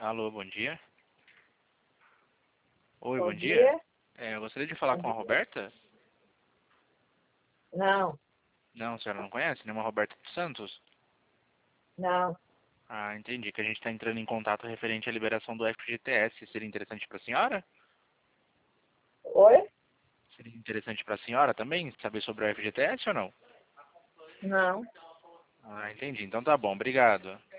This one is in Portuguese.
Alô, bom dia. Oi, Bom bom dia. dia. Eu gostaria de falar Bom com a dia. Roberta. Não, Não, a senhora não conhece? Nenhuma Roberta dos Santos? não. Ah, entendi. Que a gente está entrando em contato referente à liberação do FGTS. Seria interessante para a senhora? Oi? Seria interessante para a senhora também saber sobre o FGTS ou não? Não. Ah, entendi. Então tá bom. Obrigado.